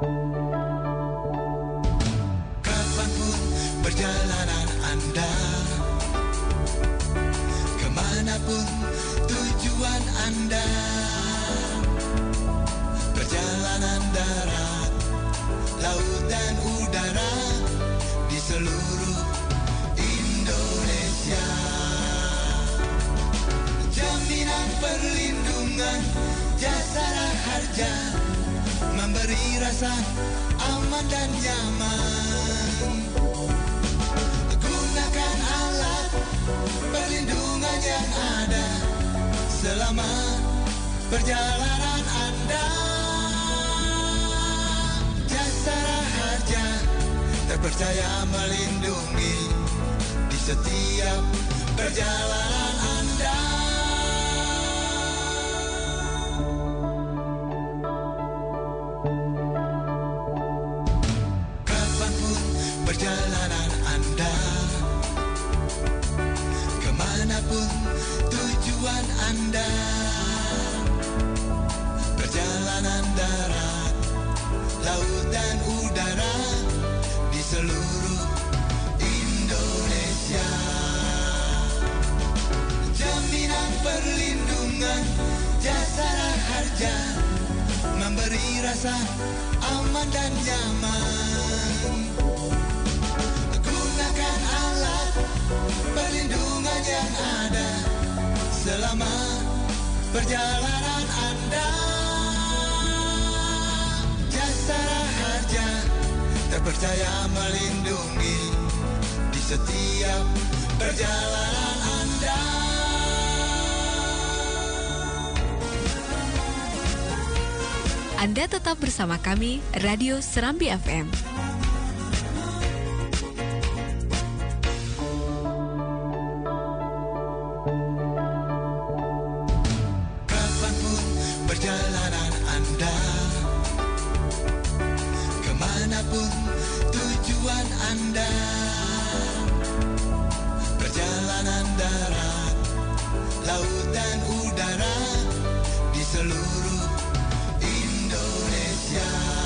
Kapanpun perjalanan Anda, kemanapun tujuan Anda, perjalanan darat, laut dan udara, di seluruh Indonesia. Jaminan perlindungan Jasara Harja, memberi rasa aman dan nyaman. Gunakan alat perlindungan yang ada selama perjalanan Anda. Jasara Harja terpercaya melindungi di setiap perjalanan Anda. Kapanpun perjalanan Anda, kemanapun tujuan Anda, perjalanan darat, laut dan udara, di seluruh Indonesia. Jaminan perlindungan Jasara Harja, memberi rasa aman dan nyaman. Gunakan alat perlindungan yang ada selama perjalanan Anda. Jasara Harja terpercaya melindungi di setiap perjalanan Anda. Anda tetap bersama kami, Radio Serambi FM. Kapanpun perjalanan Anda, kemanapun tujuan Anda, perjalanan darat, laut dan udara, di seluruh Indonesia.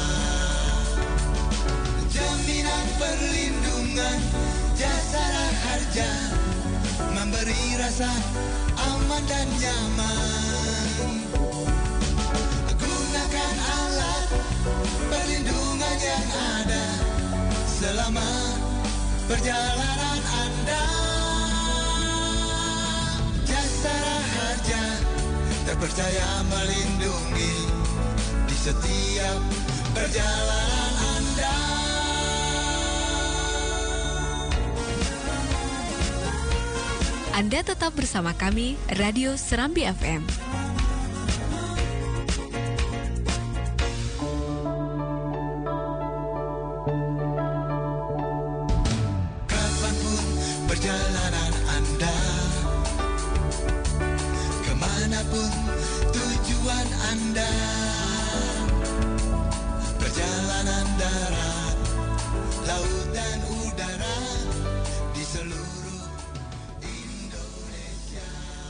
Jaminan perlindungan Jasara Harja, memberi rasa aman dan nyaman. Gunakan alat perlindungan yang ada selama perjalanan Anda. Jasara Harja terpercaya melindungi di setiap perjalanan Anda. Anda tetap bersama kami, Radio Serambi FM. Kapanpun perjalanan Anda, kemanapun tujuan Anda, perjalanan darat, laut dan udara, di seluruh Indonesia.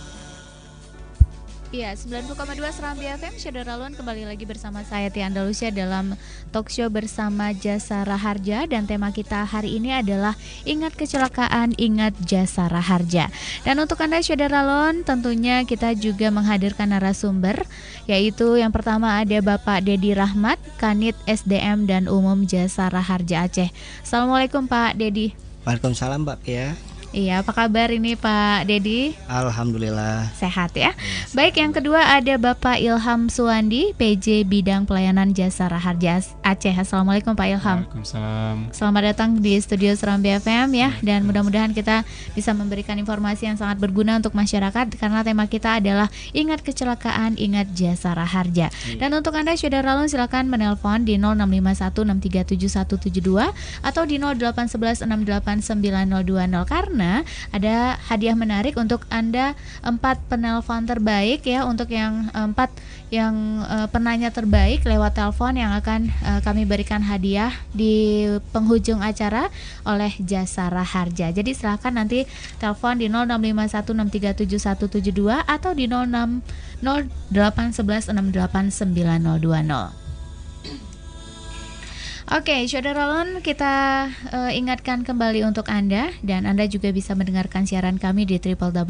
Iya, 90,2 Serambi FM, Syederalun kembali lagi bersama saya Tia Andalusia dalam talk show bersama Jasara Harja. Dan tema kita hari ini adalah Ingat Kecelakaan, Ingat Jasara Harja. Dan untuk Anda Syederalun, tentunya kita juga menghadirkan narasumber, yaitu yang pertama ada Bapak Dedi Rahmat, Kanit SDM dan Umum Jasara Harja Aceh. Assalamualaikum Pak Dedi. Waalaikumsalam Mbak Pia. Iya, apa kabar ini Pak Dedi? Alhamdulillah. Sehat ya. Baik, yang kedua ada Bapak Ilham Suwandi, PJ Bidang Pelayanan Jasara Harja Aceh. Assalamualaikum Pak Ilham. Waalaikumsalam. Selamat datang di studio Serambi FM ya. Dan mudah-mudahan kita bisa memberikan informasi yang sangat berguna untuk masyarakat, karena tema kita adalah Ingat Kecelakaan, Ingat Jasara Harja. Dan untuk Anda Syederalun, silakan menelpon di 0651637172 atau di 0811689020, karena ada hadiah menarik untuk Anda 4 penelpon terbaik ya, untuk yang 4 yang penanya terbaik lewat telepon yang akan kami berikan hadiah di penghujung acara oleh Jasara Harja. Jadi silakan nanti telepon di 0651637172 atau di 0811689020. Oke, Saudara Lon, kita ingatkan kembali untuk Anda, dan Anda juga bisa mendengarkan siaran kami di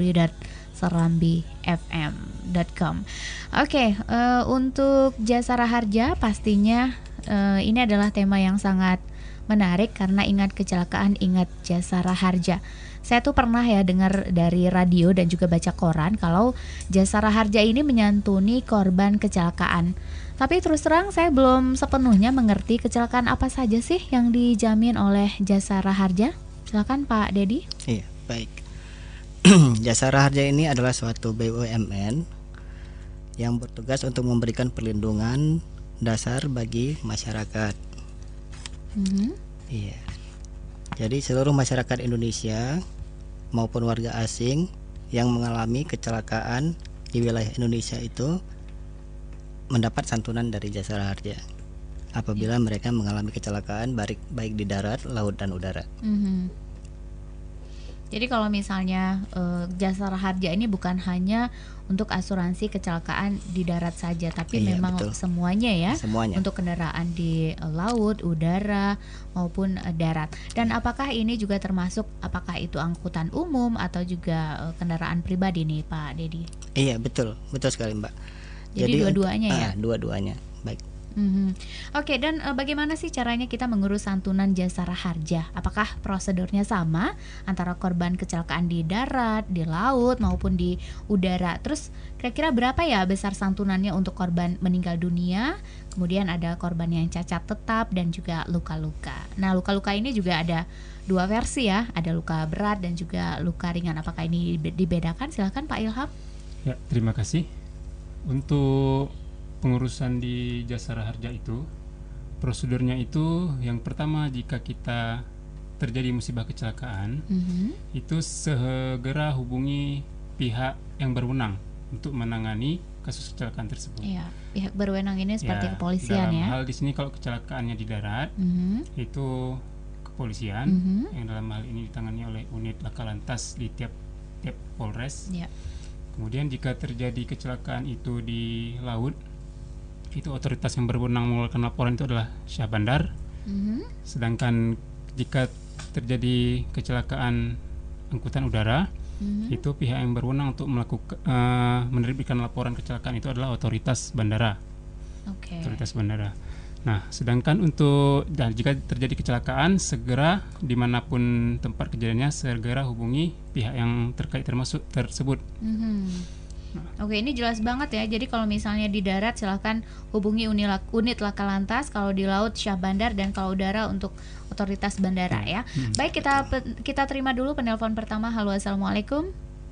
www.serambifm.com. Oke, untuk Jasara Harja pastinya ini adalah tema yang sangat menarik karena ingat kecelakaan, ingat Jasara Harja. Saya tuh pernah ya dengar dari radio dan juga baca koran kalau Jasara Harja ini menyantuni korban kecelakaan. Tapi terus terang saya belum sepenuhnya mengerti kecelakaan apa saja sih yang dijamin oleh Jasara Harja. Silakan Pak Dedi. Iya, baik. Jasara Harja ini adalah suatu BUMN yang bertugas untuk memberikan perlindungan dasar bagi masyarakat. Iya. Jadi seluruh masyarakat Indonesia maupun warga asing yang mengalami kecelakaan di wilayah Indonesia itu mendapat santunan dari Jasara Harja apabila mereka mengalami kecelakaan baik di darat, laut, dan udara. Jadi kalau misalnya Jasara Harja ini bukan hanya untuk asuransi kecelakaan di darat saja, tapi memang betul. semuanya ya, Semuanya. untuk kendaraan di laut, udara maupun darat. Dan apakah ini juga termasuk apakah itu angkutan umum atau juga kendaraan pribadi nih Pak Dedi? Iya, betul sekali Mbak. Jadi dua-duanya ya? Dua-duanya, baik. Oke, dan bagaimana sih caranya kita mengurus santunan Jasara Harja? Apakah prosedurnya sama antara korban kecelakaan di darat, di laut, maupun di udara? Terus kira-kira berapa ya besar santunannya untuk korban meninggal dunia? Kemudian ada korban yang cacat tetap dan juga luka-luka. Nah, luka-luka ini juga ada dua versi ya, ada luka berat dan juga luka ringan. Apakah ini dibedakan? Silakan Pak Ilham. Ya, terima kasih. Untuk pengurusan di Jasara Harja itu, prosedurnya itu yang pertama, jika kita terjadi musibah kecelakaan, itu segera hubungi pihak yang berwenang untuk menangani kasus kecelakaan tersebut. Iya, pihak berwenang ini seperti kepolisian dalam ya. hal di sini kalau kecelakaannya di darat, itu kepolisian yang dalam hal ini ditangani oleh unit laka lantas di tiap polres. Iya. Kemudian jika terjadi kecelakaan itu di laut, itu otoritas yang berwenang mengeluarkan laporan itu adalah Syah Bandar. Sedangkan jika terjadi kecelakaan angkutan udara, itu pihak yang berwenang untuk menerbitkan laporan kecelakaan itu adalah otoritas bandara. Otoritas bandara. Nah, sedangkan jika terjadi kecelakaan, segera dimanapun tempat kejadiannya, segera hubungi pihak yang terkait termasuk tersebut. Oke, ini jelas banget ya. Jadi kalau misalnya di darat silahkan hubungi unit laka lantas, kalau di laut Syah Bandar, dan kalau udara untuk otoritas bandara ya. Baik, kita terima dulu penelpon pertama. Halo, assalamualaikum.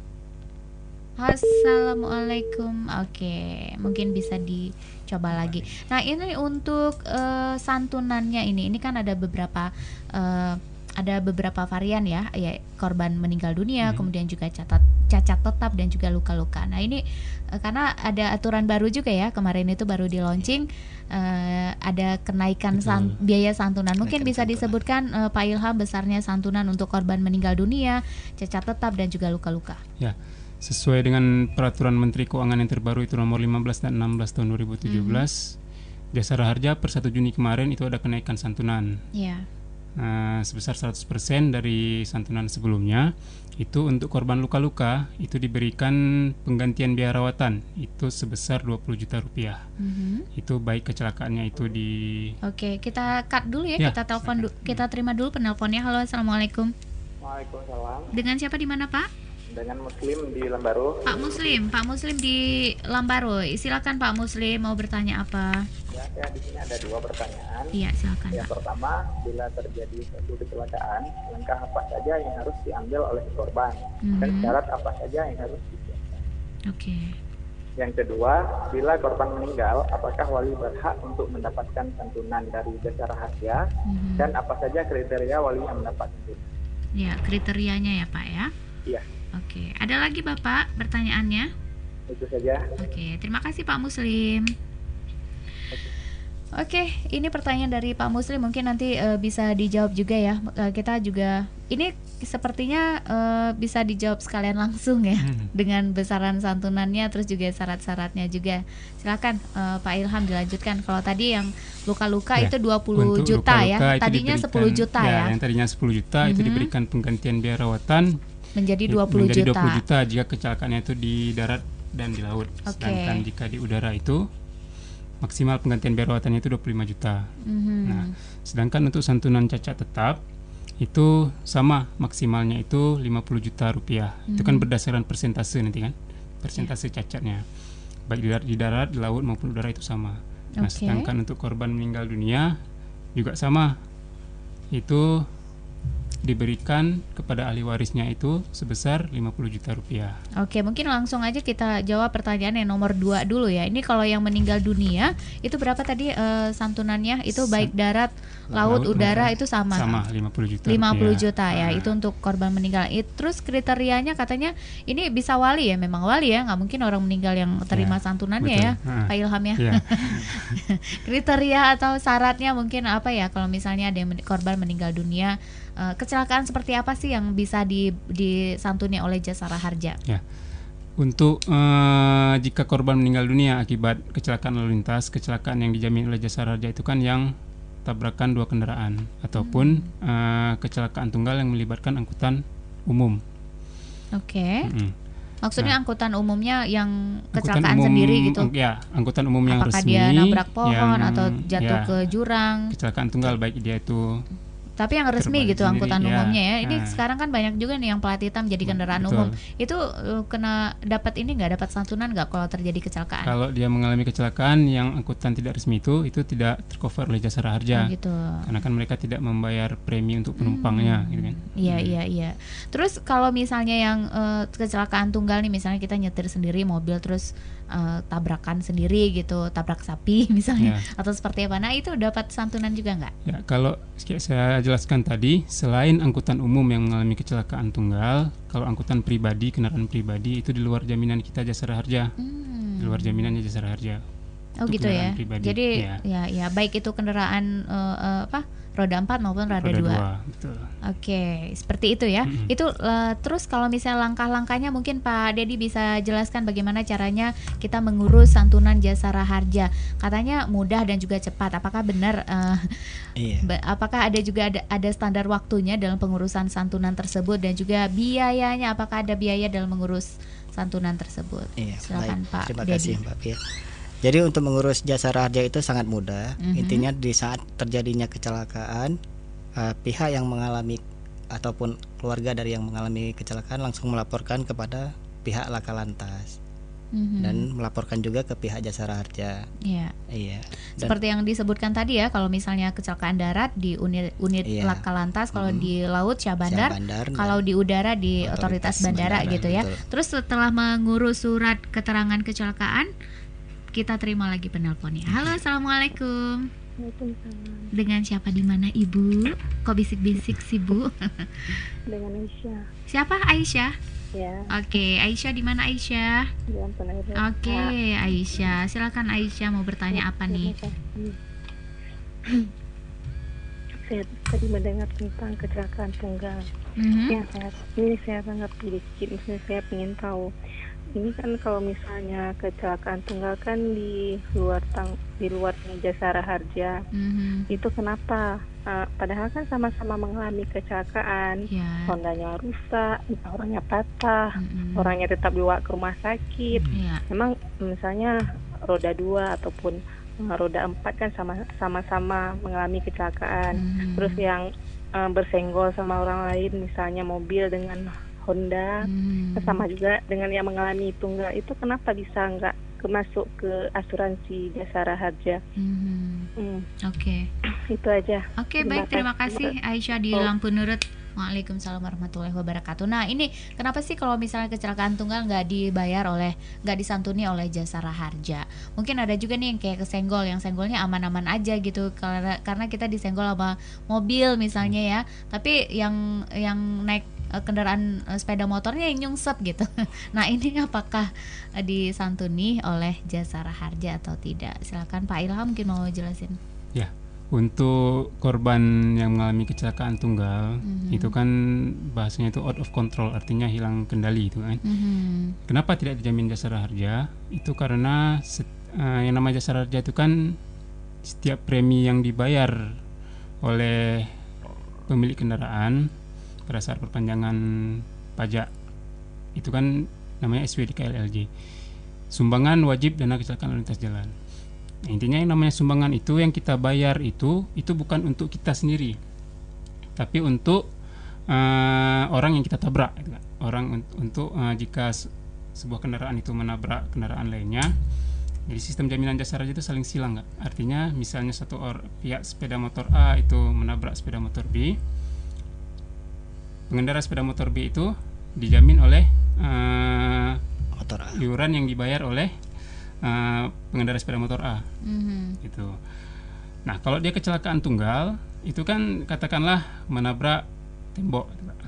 Assalamualaikum. Oke, mungkin bisa dicoba lagi. Nah, ini untuk santunannya ini kan ada beberapa varian ya, korban meninggal dunia, kemudian juga cacat tetap dan juga luka-luka. Nah, ini karena ada aturan baru juga ya, kemarin itu baru di launching, ada kenaikan biaya santunan. Mungkin bisa disebutkan Pak Ilham besarnya santunan untuk korban meninggal dunia, cacat tetap dan juga luka-luka. Ya. Sesuai dengan peraturan Menteri Keuangan yang terbaru itu nomor 15 dan 16 tahun 2017, Jasara Harja per 1 Juni kemarin itu ada kenaikan santunan. Iya. Sebesar 100% dari santunan sebelumnya. Itu untuk korban luka-luka itu diberikan penggantian biaya rawatan itu sebesar 20 juta rupiah. Itu baik kecelakaannya itu di. Oke, kita cut dulu ya, kita telepon kita terima dulu penelponnya. Halo, assalamualaikum. Waalaikumsalam. Dengan siapa di mana Pak? Dengan Muslim di Lambaro. Pak Muslim di Lambaro. Silakan Pak Muslim, mau bertanya apa? Ya, di sini ada 2 pertanyaan. Iya, silakan. Yang pertama, bila terjadi suatu kecelakaan, langkah apa saja yang harus diambil oleh korban dan syarat apa saja yang harus disiapkan. Oke. Yang kedua, bila korban meninggal, apakah wali berhak untuk mendapatkan santunan dari Jasara Harja dan apa saja kriteria wali yang mendapat santunan? Ya, kriterianya ya Pak ya. Iya. Oke, ada lagi Bapak pertanyaannya? Itu saja. Oke, terima kasih Pak Muslim. Oke, ini pertanyaan dari Pak Muslim, mungkin nanti bisa dijawab juga ya. Kita juga ini sepertinya bisa dijawab sekalian langsung ya dengan besaran santunannya, terus juga syarat-syaratnya juga. Silakan Pak Ilham dilanjutkan. Kalau tadi yang luka-luka Ya, itu 20 untuk juta luka-luka ya. itu Tadinya diberikan, 10 juta ya. Yang tadinya 10 juta itu diberikan penggantian biaya rawatan Menjadi 20 menjadi juta. 20 juta jika kecelakaannya itu di darat dan di laut. Oke. Sedangkan jika di udara itu maksimal penggantian biaya rawatannya itu 25 juta. Nah, sedangkan untuk santunan cacat tetap itu sama, maksimalnya itu 50 juta rupiah. Itu kan berdasarkan persentase nanti kan, persentase cacatnya. Baik di darat, di laut maupun udara itu sama. Nah, Oke. sedangkan untuk korban meninggal dunia juga sama. Itu diberikan kepada ahli warisnya itu sebesar 50 juta rupiah. Oke, mungkin langsung aja kita jawab pertanyaan yang nomor 2 dulu ya. Ini kalau yang meninggal dunia itu berapa tadi santunannya? Itu baik darat, laut, udara itu sama. Sama 50 juta 50 rupiah. juta ya, itu untuk korban meninggal. Terus kriterianya katanya ini bisa wali ya, memang wali ya, nggak mungkin orang meninggal yang terima Ya, santunannya betul. ya, Ah. Pak Ilham ya. Iya. Kriteria atau syaratnya mungkin apa ya, kalau misalnya ada yang korban meninggal dunia, kecelakaan seperti apa sih yang bisa disantuni oleh Jasara Harja? Ya. Untuk jika korban meninggal dunia akibat kecelakaan lalu lintas, kecelakaan yang dijamin oleh Jasara Harja itu kan yang tabrakan 2 kendaraan ataupun kecelakaan tunggal yang melibatkan angkutan umum. Oke. Mm-mm. Maksudnya Nah. angkutan umumnya yang Angkutan kecelakaan umum, sendiri gitu. Ya, angkutan umum yang Apakah resmi. dia nabrak pohon yang, atau jatuh ya, ke jurang? kecelakaan tunggal baik dia itu Tapi yang resmi terbalik gitu angkutan sendiri, ya. umumnya ya. Ini Nah. sekarang kan banyak juga nih yang plat hitam jadi kendaraan Betul. umum. Itu kena dapat ini nggak, dapat santunan nggak kalau terjadi kecelakaan? kalau dia mengalami kecelakaan yang angkutan tidak resmi itu tidak tercover oleh Jasara Harja. Oh, gitu. Karena kan mereka tidak membayar premi untuk penumpangnya gitu kan. Iya, iya. Terus kalau misalnya yang kecelakaan tunggal nih, misalnya kita nyetir sendiri mobil terus tabrakan sendiri gitu, tabrak sapi misalnya, Ya. atau seperti apa? Nah, itu dapat santunan juga nggak? Ya, kalau saya jelaskan tadi, selain angkutan umum yang mengalami kecelakaan tunggal, kalau angkutan pribadi, kendaraan pribadi itu di luar jaminan kita Jasara Harja. Di luar jaminannya Jasara Harja. Oh Untuk gitu ya. kendaraan pribadi, Jadi ya. ya baik itu kendaraan roda 4 maupun roda 2. Betul. Oke, seperti itu ya. Itu terus kalau misalnya langkah-langkahnya mungkin Pak Dedi bisa jelaskan bagaimana caranya kita mengurus santunan Jasara Harja. Katanya mudah dan juga cepat. Apakah benar? Iya. Apakah ada juga ada standar waktunya dalam pengurusan santunan tersebut dan juga biayanya? Apakah ada biaya dalam mengurus santunan tersebut? Iya, Silakan baik. Pak Terima Dedi. kasih Mbak Pia. Jadi untuk mengurus Jasara Harja itu sangat mudah. Intinya di saat terjadinya kecelakaan, pihak yang mengalami ataupun keluarga dari yang mengalami kecelakaan langsung melaporkan kepada pihak Laka Lantas dan melaporkan juga ke pihak Jasara Harja. Iya. Iya. Dan Seperti yang disebutkan tadi ya, kalau misalnya kecelakaan darat di unit Iya. Laka Lantas, kalau di laut Syah Bandar, Syah Bandar, kalau dan di udara di otoritas bandara, gitu ya. betul. Terus setelah mengurus surat keterangan kecelakaan, kita terima lagi penelponnya. Halo, assalamualaikum. Waalaikumsalam. Dengan siapa di mana Ibu? Kok bisik-bisik sih Bu? Dengan Aisyah. Siapa? Aisyah. Ya, Oke, Aisyah di mana Aisyah? di Ampel Air. Oke, Aisyah. Silakan Aisyah, mau bertanya apa nih? Saya tadi mendengar tentang kecelakaan tunggal. Mhm. Ya, ini saya sangat sedikit. Maksudnya saya ingin tahu. Ini kan kalau misalnya kecelakaan tunggal kan di luarnya Jasara Harja. Mhm. Itu kenapa? Padahal kan sama-sama mengalami kecelakaan. Ya. Hondanya rusak, orangnya patah, Mhm. orangnya tetap dibawa ke rumah sakit. Ya. Memang misalnya roda 2 ataupun roda 4 kan sama-sama mengalami kecelakaan. Mhm. Terus yang bersenggol sama orang lain, misalnya mobil dengan Honda, sama juga dengan yang mengalami tunggal, itu kenapa bisa nggak masuk ke asuransi Jasara Harja? Oke. Itu aja. Oke, baik, terima kasih Aisyah di Lampu Nurut. Waalaikumsalam warahmatullahi wabarakatuh. Nah, ini kenapa sih kalau misalnya kecelakaan tunggal nggak disantuni oleh Jasara Harja? Mungkin ada juga nih yang kayak kesenggol, yang senggolnya aman-aman aja gitu, karena kita disenggol sama mobil misalnya ya. Tapi yang naik kendaraan sepeda motornya yang nyungsep gitu. Nah ini apakah disantuni oleh Jasara Harja atau tidak? Silakan Pak Ilham mungkin mau jelasin. Ya, untuk korban yang mengalami kecelakaan tunggal itu kan bahasanya itu out of control, artinya hilang kendali itu kan. Kenapa tidak dijamin Jasara Harja? Itu karena yang namanya Jasara Harja itu kan setiap premi yang dibayar oleh pemilik kendaraan pada saat perpanjangan pajak itu kan namanya SWDKLLJ, sumbangan wajib dana kecelakaan lalu lintas jalan. Nah, intinya yang namanya sumbangan itu yang kita bayar itu bukan untuk kita sendiri, tapi untuk orang yang kita tabrak gitu kan. Orang untuk jika sebuah kendaraan itu menabrak kendaraan lainnya. Jadi sistem jaminan Jasara Harja itu saling silang nggak? Artinya misalnya pihak sepeda motor A itu menabrak sepeda motor B, pengendara sepeda motor B itu dijamin oleh motor A. iuran yang dibayar oleh pengendara sepeda motor A. Gitu. Nah kalau dia kecelakaan tunggal itu kan katakanlah menabrak tembok,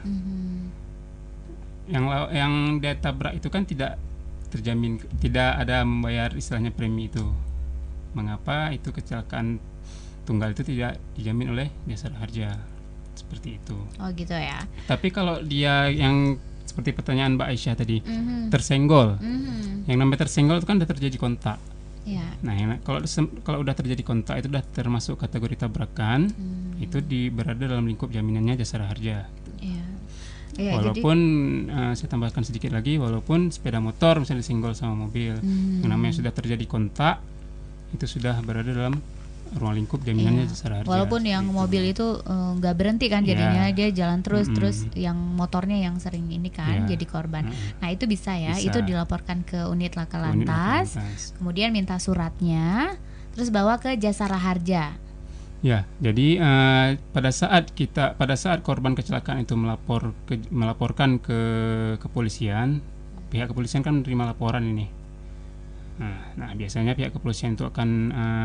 yang dia tabrak itu kan tidak terjamin, tidak ada membayar istilahnya premi itu. Mengapa itu kecelakaan tunggal itu tidak dijamin oleh Jasara Harja, seperti itu. Oh gitu ya. Tapi kalau dia yang seperti pertanyaan Mbak Aisyah tadi, tersenggol, yang namanya tersenggol itu kan sudah terjadi kontak. Nah kalau udah terjadi kontak itu sudah termasuk kategori tabrakan, itu berada dalam lingkup jaminannya Jasara Harja. Walaupun saya tambahkan sedikit lagi, walaupun sepeda motor misalnya disenggol sama mobil, yang namanya sudah terjadi kontak, itu sudah berada dalam ruang lingkup jaminannya Jasara Harja. Walaupun yang mobil itu nggak berhenti kan, jadinya dia jalan terus yang motornya yang sering ini kan jadi korban. Nah itu bisa ya, itu dilaporkan ke unit Laka Lantas, kemudian minta suratnya, terus bawa ke Jasara Harja. Ya, jadi pada saat korban kecelakaan itu melaporkan ke kepolisian, pihak kepolisian kan menerima laporan ini. Nah, biasanya pihak kepolisian itu akan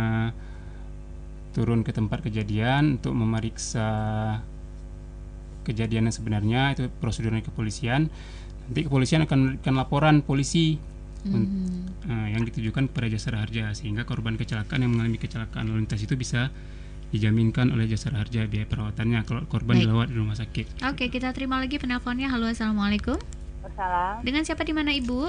turun ke tempat kejadian untuk memeriksa kejadian yang sebenarnya, itu prosedurnya kepolisian. Nanti kepolisian akan memberikan laporan polisi yang ditujukan kepada Jasara Harja, sehingga korban kecelakaan yang mengalami kecelakaan lalu lintas itu bisa dijaminkan oleh Jasara Harja biaya perawatannya kalau korban dirawat di rumah sakit. Oke, kita terima lagi penelponnya. Halo, assalamualaikum. Waalaikumsalam. Dengan siapa di mana Ibu?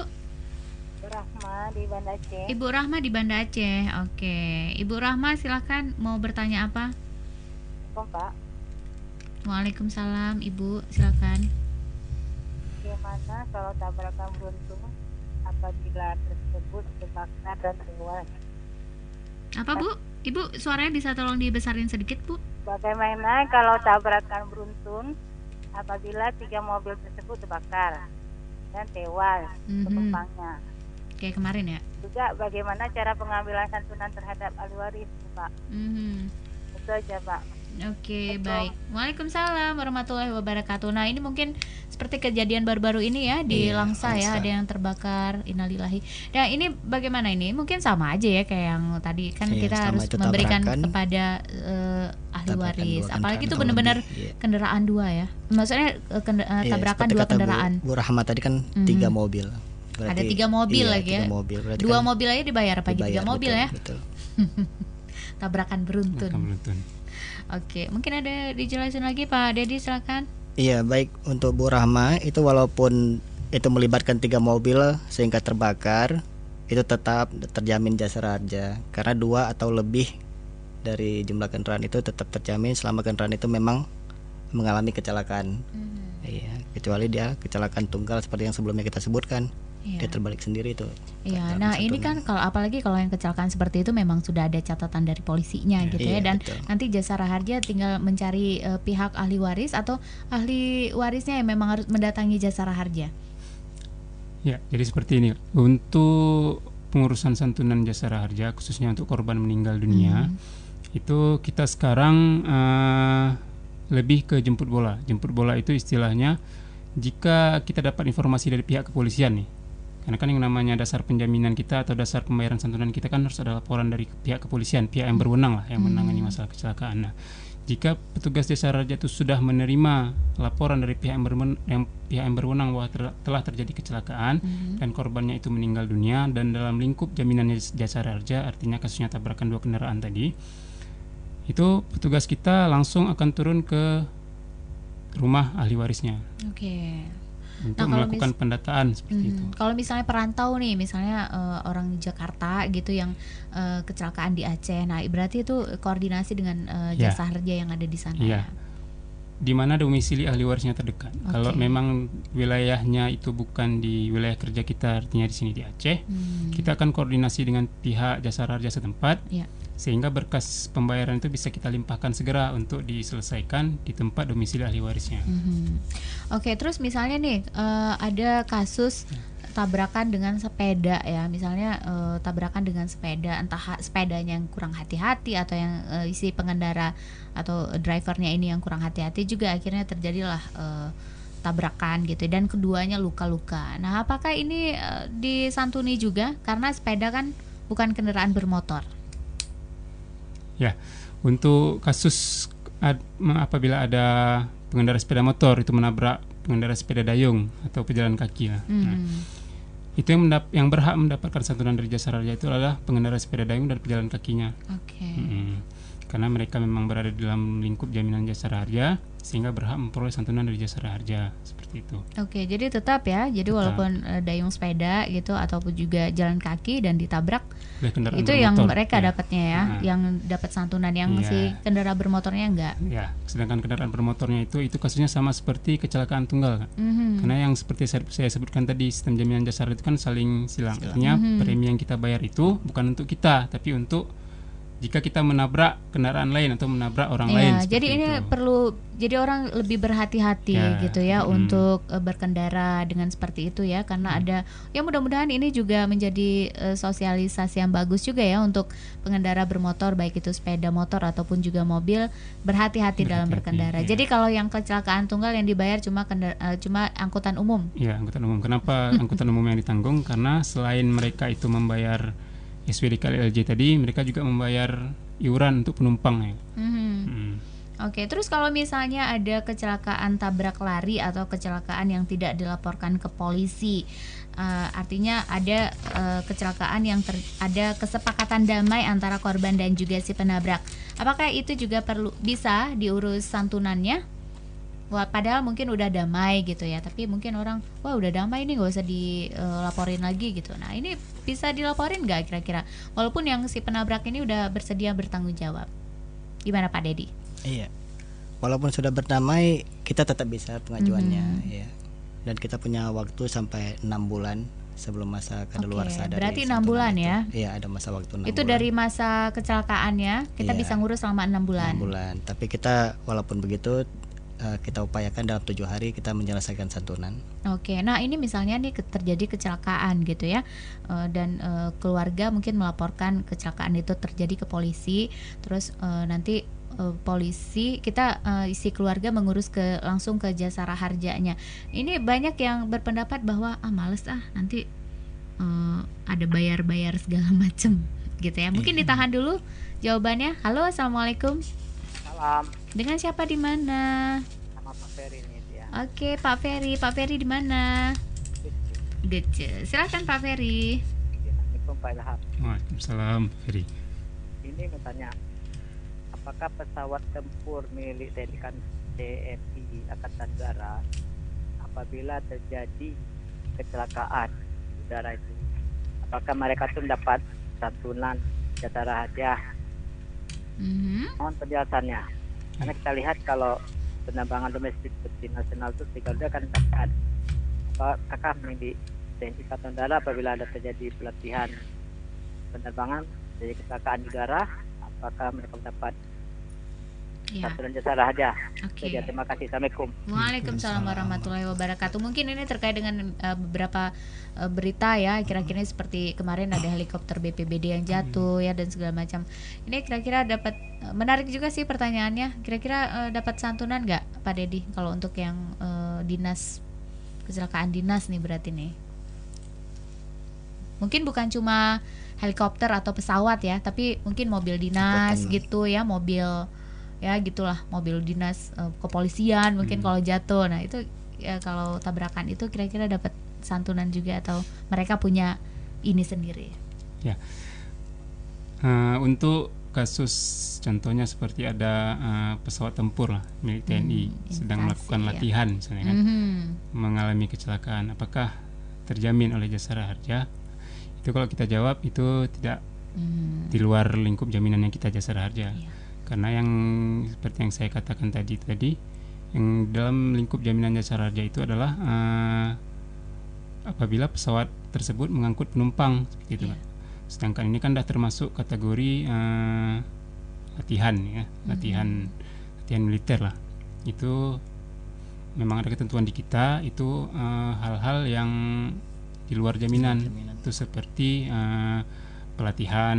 Rahma di Banda Aceh. Ibu Rahma di Banda Aceh. Oke, Ibu Rahma silakan, mau bertanya apa? Assalamualaikum Pak. Waalaikumsalam Ibu, silakan. Bagaimana kalau tabrakan beruntun apabila tersebut terbakar dan tewas? Apa Bu? Ibu suaranya bisa tolong dibesarin sedikit Bu? Bagaimana kalau tabrakan beruntun apabila 3 mobil tersebut terbakar dan tewas penumpangnya? Kayak kemarin ya? Juga bagaimana cara pengambilan santunan terhadap ahli waris Pak? Itu aja Pak. Oke, baik. Waalaikumsalam warahmatullahi wabarakatuh. Nah ini mungkin seperti kejadian baru-baru ini ya di Langsa ya, ada yang terbakar, innalillahi. Nah ini bagaimana ini? Mungkin sama aja ya kayak yang tadi kan kita harus memberikan kepada ahli waris. Apalagi itu benar-benar kendaraan dua ya. Maksudnya tabrakan dua kendaraan. Bu Rahma tadi kan 3 mobil. Berarti, ada 3 mobil lagi ya. 3 mobil. 2 kan mobil aja dibayar pagi 3 mobil betul, ya. Betul. Tabrakan beruntun. Oke, mungkin ada dijelasin lagi Pak Dedi, silakan. Iya, baik, untuk Bu Rahma itu walaupun itu melibatkan 3 mobil sehingga terbakar, itu tetap terjamin Jasara Harja karena 2 atau lebih dari jumlah kendaraan itu tetap terjamin selama kendaraan itu memang mengalami kecelakaan. Iya, kecuali dia kecelakaan tunggal seperti yang sebelumnya kita sebutkan. Dia terbalik sendiri itu. Iya, nah ini kan apalagi kalau yang kecelakaan seperti itu memang sudah ada catatan dari polisinya gitu ya, dan betul. Nanti Jasara Harja tinggal mencari pihak ahli waris atau ahli warisnya yang memang harus mendatangi Jasara Harja. Ya, jadi seperti ini. Untuk pengurusan santunan Jasara Harja khususnya untuk korban meninggal dunia, itu kita sekarang lebih ke jemput bola. Jemput bola itu istilahnya jika kita dapat informasi dari pihak kepolisian nih. Karena kan yang namanya dasar penjaminan kita atau dasar pembayaran santunan kita kan harus ada laporan dari pihak kepolisian, pihak yang berwenang lah, yang menangani masalah kecelakaan. Nah, jika petugas jasa raharja itu sudah menerima laporan dari pihak yang berwenang bahwa telah terjadi kecelakaan dan korbannya itu meninggal dunia, dan dalam lingkup jaminan jasa raharja, artinya kasusnya tabrakan 2 kendaraan tadi, itu petugas kita langsung akan turun ke rumah ahli warisnya. Untuk melakukan pendataan seperti itu. Kalau misalnya perantau nih, misalnya orang Jakarta gitu yang kecelakaan di Aceh, nah berarti itu koordinasi dengan jasa raharja yang ada di sana. Iya. Di mana domisili ahli warisnya terdekat. Kalau memang wilayahnya itu bukan di wilayah kerja kita, artinya di sini di Aceh, kita akan koordinasi dengan pihak jasa raharja setempat. Sehingga berkas pembayaran itu bisa kita limpahkan segera untuk diselesaikan di tempat domisili ahli warisnya. Terus misalnya nih ada kasus tabrakan dengan sepeda ya, misalnya tabrakan dengan sepeda, entah sepedanya yang kurang hati-hati atau yang isi pengendara atau drivernya ini yang kurang hati-hati, juga akhirnya terjadilah tabrakan gitu, dan keduanya luka-luka. Nah, apakah ini disantuni juga karena sepeda kan bukan kendaraan bermotor? Ya, untuk kasus apabila ada pengendara sepeda motor itu menabrak pengendara sepeda dayung atau pejalan kaki lah. Nah, itu yang berhak mendapatkan santunan dari jasa raharja itu adalah pengendara sepeda dayung dan pejalan kakinya. Karena mereka memang berada di dalam lingkup jaminan jasa raharja, sehingga berhak memperoleh santunan dari jasa raharja, seperti itu. Jadi tetap ya, jadi walaupun dayung sepeda gitu ataupun juga jalan kaki dan ditabrak, itu bermotor, yang mereka dapatnya ya, yang dapat santunan, yang si kendaraan bermotornya enggak. Ya, sedangkan kendaraan bermotornya itu kasusnya sama seperti kecelakaan tunggal. Karena yang seperti saya sebutkan tadi, sistem jaminan jasa raharja itu kan saling silang. Artinya premi yang kita bayar itu bukan untuk kita, tapi untuk jika kita menabrak kendaraan lain atau menabrak orang lain. Jadi ini perlu, jadi orang lebih berhati-hati gitu ya untuk berkendara dengan seperti itu ya, karena ada ya, mudah-mudahan ini juga menjadi sosialisasi yang bagus juga ya untuk pengendara bermotor, baik itu sepeda motor ataupun juga mobil, berhati-hati dalam berkendara. Jadi kalau yang kecelakaan tunggal yang dibayar cuma angkutan umum. Iya, angkutan umum. Kenapa angkutan umum yang ditanggung? Karena selain mereka itu membayar SWDK LLJ tadi, mereka juga membayar iuran untuk penumpang ya. Terus kalau misalnya ada kecelakaan tabrak lari atau kecelakaan yang tidak dilaporkan ke polisi, artinya ada kecelakaan yang ada kesepakatan damai antara korban dan juga si penabrak, apakah itu juga bisa diurus santunannya? Padahal mungkin udah damai gitu ya, tapi mungkin orang, wah udah damai nih, gak usah dilaporin lagi gitu. Nah, ini bisa dilaporin nggak kira-kira, walaupun yang si penabrak ini udah bersedia bertanggung jawab? Gimana Pak Dedi? Iya, walaupun sudah berdamai, kita tetap bisa pengajuannya ya. Dan kita punya waktu sampai 6 bulan sebelum masa kadaluarsa. Berarti 6 bulan itu. Ya? Iya, ada masa waktu 6 itu bulan. Dari masa kecelakaannya kita bisa ngurus selama 6 bulan. 6 bulan. Tapi kita walaupun begitu, kita upayakan dalam 7 hari kita menyelesaikan santunan. Nah ini misalnya nih terjadi kecelakaan gitu ya, dan keluarga mungkin melaporkan kecelakaan itu terjadi ke polisi, terus nanti polisi kita isi keluarga mengurus langsung ke jasa raharjanya. Ini banyak yang berpendapat bahwa males nanti ada bayar segala macem gitu ya. Mungkin ditahan dulu jawabannya. Halo, assalamualaikum. Salam. Dengan siapa, di mana? Sama Pak Ferry nih dia. Oke, Pak Ferry. Pak Ferry di mana? Gece. Silakan Pak Ferry. Assalamualaikum Pak Ilham. Waalaikumsalam, Ferry. Ini mau tanya, apakah pesawat tempur milik TNI Angkatan Udara apabila terjadi kecelakaan udara itu, apakah mereka tuh dapat santunan jasa raharja? Mohon penjelasannya, karena kita lihat kalau penerbangan domestik nasional itu Garuda kan dapat. Apakah di TNI Angkatan Udara apabila ada terjadi pelatihan penerbangan dari kecelakaan udara, apakah mereka dapat santunan jasa raharja? Terima kasih. Assalamualaikum. Waalaikumsalam warahmatullahi wabarakatuh. Mungkin ini terkait dengan beberapa berita ya, kira-kira seperti kemarin ada helikopter BPBD yang jatuh ya, dan segala macam. Ini kira-kira dapat, menarik juga sih pertanyaannya, kira-kira dapat santunan nggak Pak Dedi kalau untuk yang dinas, kecelakaan dinas nih berarti nih? Mungkin bukan cuma helikopter atau pesawat ya, tapi mungkin mobil dinas gitu ya, mobil ya gitulah, mobil dinas kepolisian mungkin kalau jatuh. Nah itu ya, kalau tabrakan itu kira-kira dapat santunan juga atau mereka punya ini sendiri? Ya. Untuk kasus contohnya seperti ada pesawat tempur lah milik TNI sedang melakukan latihan misalnya kan, mengalami kecelakaan, apakah terjamin oleh Jasara Harja? Itu kalau kita jawab itu tidak di luar lingkup jaminan yang kita Jasara Harja. Karena yang seperti yang saya katakan tadi yang dalam lingkup jaminan Jasara Harja itu adalah apabila pesawat tersebut mengangkut penumpang seperti itu. Sedangkan ini kan dah termasuk kategori latihan ya, latihan militer lah. Itu memang ada ketentuan di kita, itu hal-hal yang di luar jaminan. Itu seperti pelatihan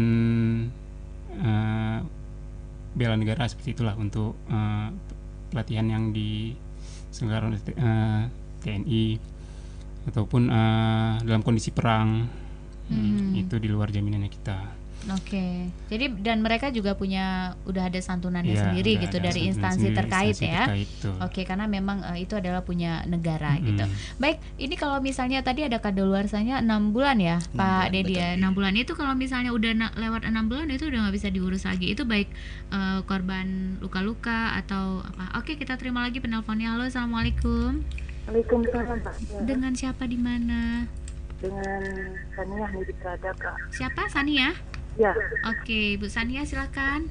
bela negara seperti itulah, untuk pelatihan yang diselenggarakan oleh TNI ataupun dalam kondisi perang. Itu di luar jaminannya kita. Oke. Jadi dan mereka juga udah ada santunannya sendiri gitu dari instansi terkait ya. Oke, karena memang itu adalah punya negara gitu. Baik, ini kalau misalnya tadi ada kadaluarsanya 6 bulan ya, Pak Dedi ya. 6 bulan itu kalau misalnya udah lewat 6 bulan itu udah nggak bisa diurus lagi. Itu baik korban luka-luka atau apa. Oke, kita terima lagi penelponnya. Halo, Assalamualaikum. Waalaikumsalam, Pak. Dengan siapa di mana? Dengan Sania di Prada, Kak. Siapa? Sania? Ya. Oke, Bu Sania silakan.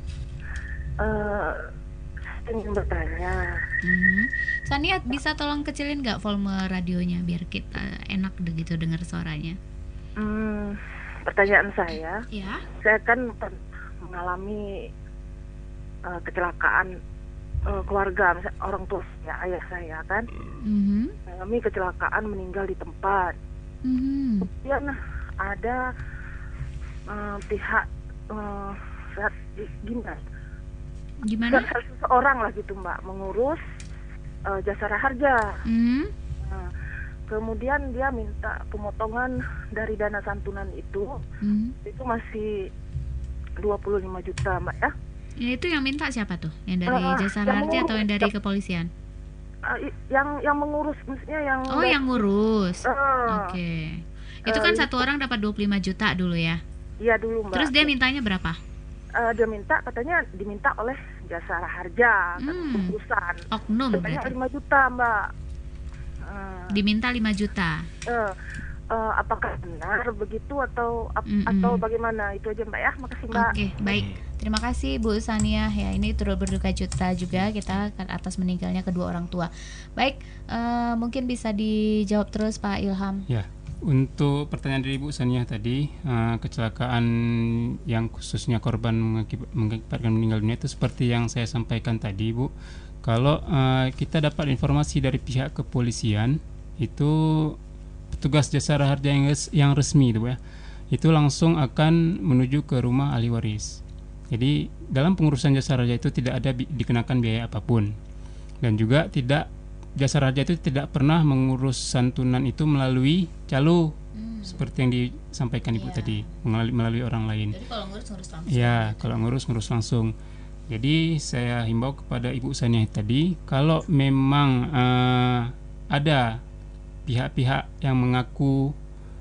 Saya ingin bertanya. Sania bisa tolong kecilin nggak volume radionya biar kita enak gitu dengar suaranya. Pertanyaan saya. Ya. Saya kan mengalami kecelakaan keluarga, misalnya orang tua saya, ayah saya kan, mengalami kecelakaan, meninggal di tempat. Kemudian ada pihak gimana? Seseorang lah gitu Mbak, mengurus Jasara Harja. Kemudian dia minta pemotongan dari dana santunan itu masih 25 juta Mbak ya. Ya itu yang minta siapa tuh? Yang dari Jasara Harja atau yang dari kepolisian? Yang mengurus, maksudnya yang yang ngurus. Oke. Itu kan satu orang dapat 25 juta dulu ya? Iya dulu Mbak. Terus dia mintanya berapa? Dia diminta oleh Jasara Harja perusahaan. Oknum katanya 5 juta Mbak. Diminta 5 juta. Apakah benar begitu atau bagaimana? Itu aja Mbak ya. Makasih Mbak. Oke, baik. Terima kasih Bu Sania ya, ini turut berduka cita juga kita atas meninggalnya kedua orang tua. Baik, mungkin bisa dijawab terus Pak Ilham. Ya, untuk pertanyaan dari Bu Sania tadi, kecelakaan yang khususnya korban mengakibatkan meninggal dunia itu seperti yang saya sampaikan tadi Bu. Kalau kita dapat informasi dari pihak kepolisian, itu petugas Jasara Harja yang resmi itu ya, itu langsung akan menuju ke rumah ahli waris. Jadi dalam pengurusan Jasara Harja itu tidak ada dikenakan biaya apapun, dan juga Jasara Harja itu tidak pernah mengurus santunan itu melalui calo seperti yang disampaikan Ibu tadi, melalui orang lain. Jadi kalau ngurus langsung. Ya, kalau ngurus langsung. Jadi saya himbau kepada Ibu Sania tadi, kalau memang ada pihak-pihak yang mengaku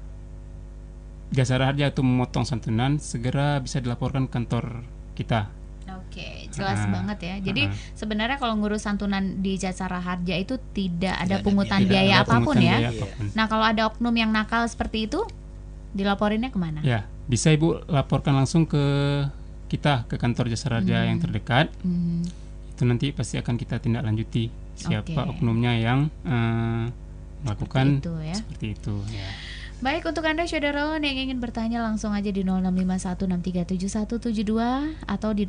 Jasara Harja itu memotong santunan, segera bisa dilaporkan kantor kita. Oke, jelas banget ya. Jadi sebenarnya kalau ngurus santunan di Jasara Harja itu tidak ada pungutan biaya apapun ya. Nah, kalau ada oknum yang nakal seperti itu, dilaporinnya kemana? Ya, bisa Ibu laporkan langsung ke kita, ke kantor Jasara Harja yang terdekat. Itu nanti pasti akan kita tindak lanjuti siapa oknumnya yang melakukan seperti itu ya. Baik, untuk Anda saudara yang ingin bertanya langsung aja di 0651637172 atau di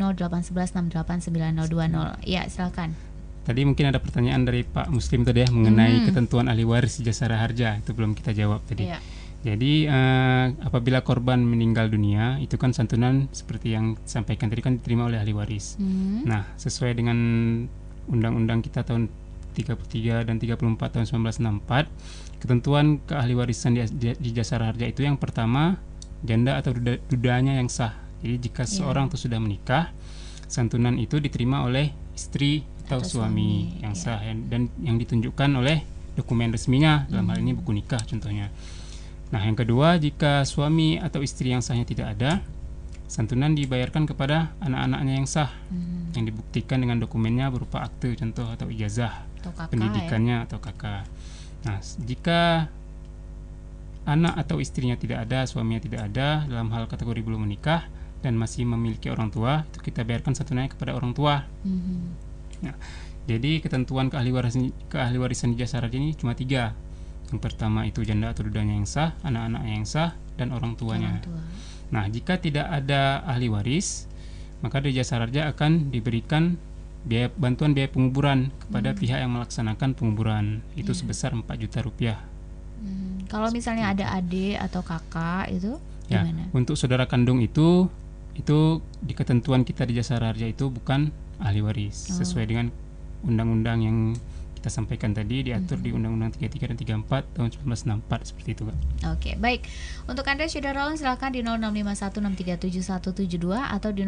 0811689020. Ya, silakan. Tadi mungkin ada pertanyaan dari Pak Muslim tadi ya mengenai ketentuan ahli waris Jasara Harja, itu belum kita jawab tadi. Jadi apabila korban meninggal dunia, itu kan santunan seperti yang disampaikan tadi kan diterima oleh ahli waris. Nah, sesuai dengan undang-undang kita tahun 33 dan 34 tahun 1964, ketentuan keahli warisan di Jasara Harja itu yang pertama, janda atau dudanya yang sah. Jadi jika seorang itu sudah menikah, santunan itu diterima oleh istri atau suami yang sah dan yang ditunjukkan oleh dokumen resminya, dalam hal ini buku nikah contohnya. Nah, yang kedua, jika suami atau istri yang sahnya tidak ada, santunan dibayarkan kepada anak-anaknya yang sah, yang dibuktikan dengan dokumennya berupa akte contoh atau ijazah pendidikannya atau kakak. Nah, jika anak atau istrinya tidak ada, suaminya tidak ada dalam hal kategori belum menikah dan masih memiliki orang tua, itu kita bayarkan santunannya kepada orang tua. Nah, jadi ketentuan keahliwarisan di jasa raja ini cuma 3. Yang pertama itu janda atau dudanya yang sah, anak-anaknya yang sah, dan orang tuanya. Nah, jika tidak ada ahli waris, maka di jasa raja akan diberikan bantuan biaya penguburan kepada pihak yang melaksanakan penguburan. Itu sebesar 4 juta rupiah. Kalau misalnya ada adik atau kakak itu gimana? Untuk saudara kandung itu di ketentuan kita di jasa raja itu bukan ahli waris, sesuai dengan undang-undang yang kita sampaikan tadi, diatur di Undang-Undang 33 dan 34 tahun 1964 seperti itu, Kak. Oke, baik. Untuk Anda Syederalun silakan di 0651637172 atau di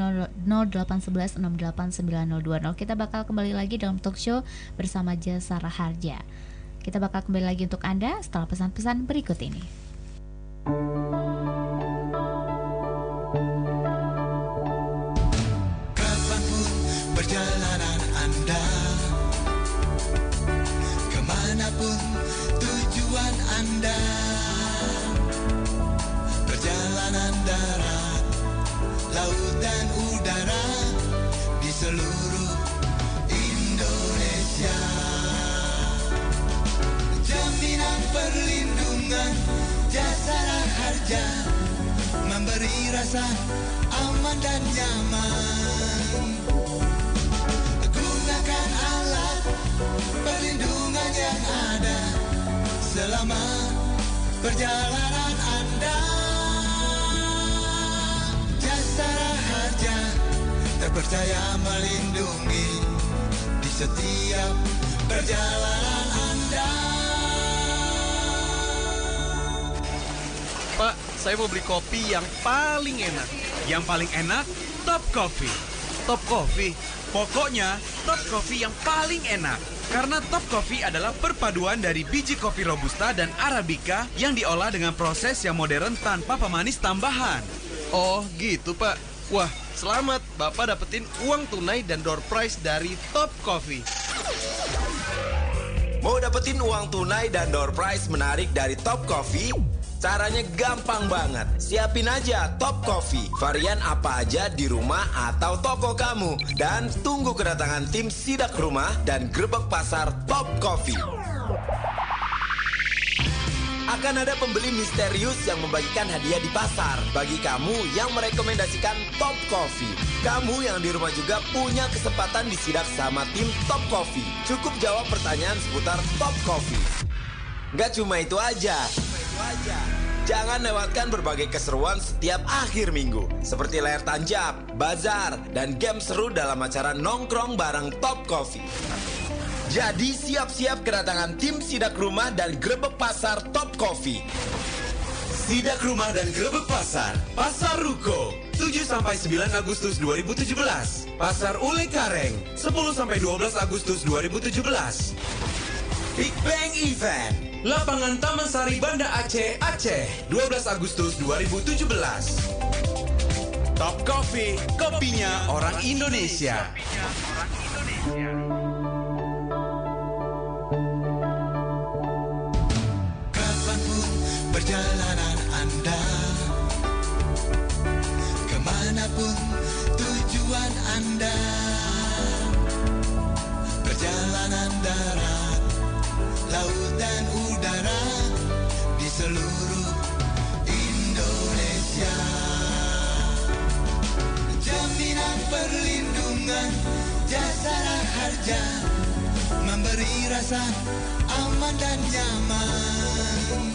0811689020. Kita bakal kembali lagi dalam talk show bersama Jasara Harja. Kita bakal kembali lagi untuk Anda setelah pesan-pesan berikut ini. Kapanpun perjalanan Anda, kemanapun tujuan Anda, perjalanan darat, laut dan udara, di seluruh Indonesia. Jaminan perlindungan Jasara Harja memberi rasa aman dan nyaman. Gunakan alat perlindungan yang ada selama perjalanan Anda. Jasara Harja terpercaya melindungi di setiap perjalanan Anda. Pak, saya mau beli kopi yang paling enak. Yang paling enak, Top Coffee. Top Coffee? Pokoknya Top Coffee yang paling enak. Karena Top Coffee adalah perpaduan dari biji kopi Robusta dan Arabica yang diolah dengan proses yang modern tanpa pemanis tambahan. Oh gitu, Pak. Wah, selamat. Bapak dapetin uang tunai dan door prize dari Top Coffee. Mau dapetin uang tunai dan door prize menarik dari Top Coffee? Caranya gampang banget. Siapin aja Top Coffee, varian apa aja di rumah atau toko kamu. Dan tunggu kedatangan tim sidak rumah dan gerbek pasar Top Coffee. Akan ada pembeli misterius yang membagikan hadiah di pasar bagi kamu yang merekomendasikan Top Coffee. Kamu yang di rumah juga punya kesempatan disidak sama tim Top Coffee. Cukup jawab pertanyaan seputar Top Coffee. Gak cuma itu aja. Jangan lewatkan berbagai keseruan setiap akhir minggu, seperti layar tancap, bazar, dan game seru dalam acara nongkrong bareng Top Coffee. Jadi siap-siap kedatangan tim sidak rumah dan gerbek pasar Top Coffee. Sidak rumah dan gerbek pasar, Pasar Ruko, 7-9 Agustus 2017. Pasar Ule Kareng, 10-12 Agustus 2017. Big Bang Event, Lapangan Taman Sari Banda Aceh, Aceh, 12 Agustus 2017. Top Coffee, kopinya orang Indonesia. Kapanpun perjalanan Anda, kemanapun tujuan Anda, perjalanan darat, laut dan udara, di seluruh Indonesia. Jaminan perlindungan Jasara Harja memberi rasa aman dan nyaman.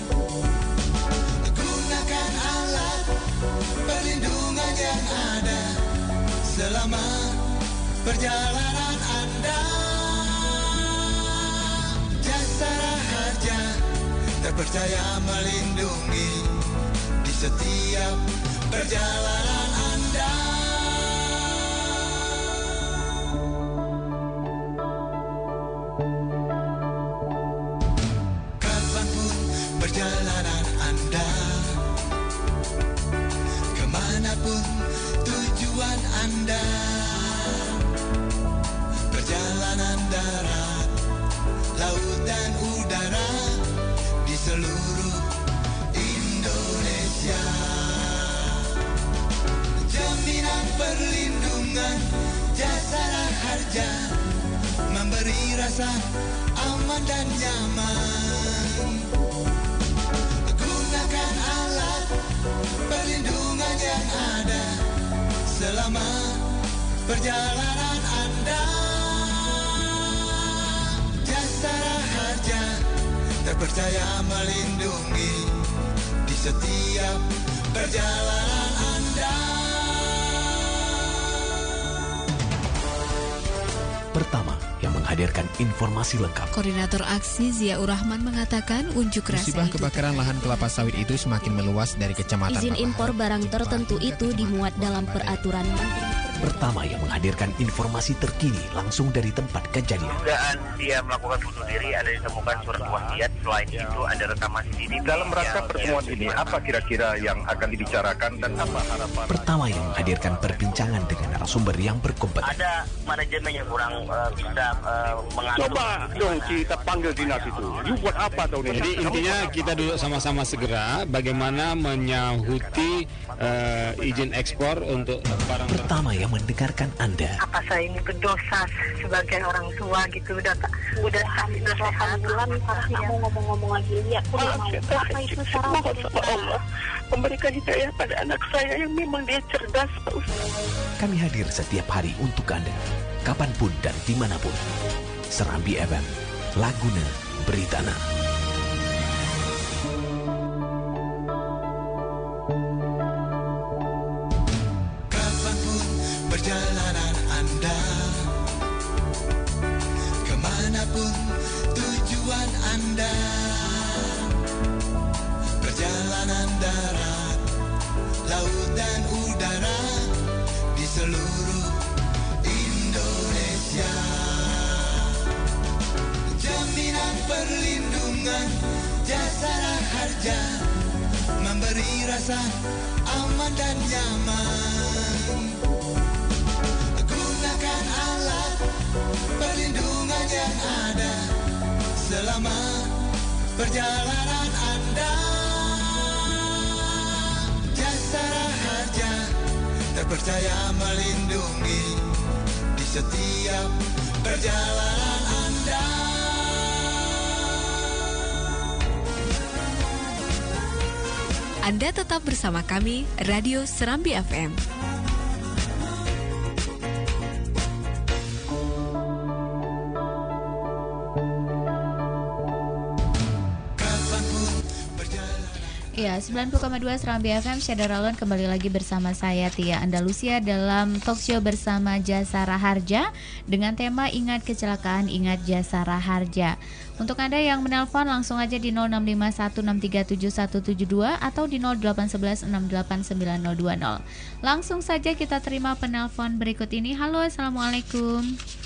Gunakan alat perlindungan yang ada selama perjalanan Anda. Jasara Harja terpercaya melindungi di setiap perjalanan Anda. rasa aman dan nyaman. Gunakan alat perlindungan yang ada selama perjalanan Anda. Jasara Harja terpercaya melindungi di setiap perjalanan Anda. Pertama yang menghadirkan informasi lengkap. Koordinator aksi Ziaur Rahman mengatakan unjuk rasa musibah kebakaran lahan kelapa sawit itu semakin meluas dari kecamatan Izin Papahan. impor barang tertentu itu dimuat dalam peraturan Menteri. Pertama yang menghadirkan informasi terkini langsung dari tempat kejadian. Dugaan dia melakukan bunuh diri, ada ditemukan surat wasiat. Selain itu ada rekaman CCTV. Dalam rangka pertemuan ini, apa kira-kira yang akan dibicarakan dan apa harapan? Pertama yang menghadirkan perbincangan dengan narasumber yang berkompeten. Ada manajemen yang kurang bisa mengatur. Coba dong kita panggil dinas itu. You buat apa tahun ini? Jadi intinya kita duduk sama-sama segera bagaimana menyahuti izin ekspor untuk barang. Pertama yang mendengarkan Anda. Apa saya ini berdosa sebagai orang tua gitu, udah hampir 8 bulan pasti mau ngomong-ngomong lagi, ya aku mau apa itu saran Allah memberikan hidayah pada anak saya yang memang dia cerdas, Pak Ustaz. Kami hadir setiap hari untuk Anda, kapanpun dan dimanapun. Serambi FM, Laguna, Beritana. Perjalanan Anda, kemanapun tujuan Anda, perjalanan darat, laut dan udara di seluruh Indonesia. Jaminan perlindungan Jasara Harja memberi rasa aman dan nyaman. Gunakan alat perlindungan yang ada selama perjalanan Anda. Jasara Harja terpercaya melindungi di setiap perjalanan Anda. Anda tetap bersama kami, Radio Serambi FM. Ya, 90,2 Serambi FM, Syadaralon kembali lagi bersama saya Tia Andalusia dalam talkshow bersama Jasara Harja dengan tema Ingat Kecelakaan, Ingat Jasara Harja. Untuk Anda yang menelpon langsung aja di 0651637172 atau di 0811689020. Langsung saja kita terima penelpon berikut ini. Halo, Assalamualaikum.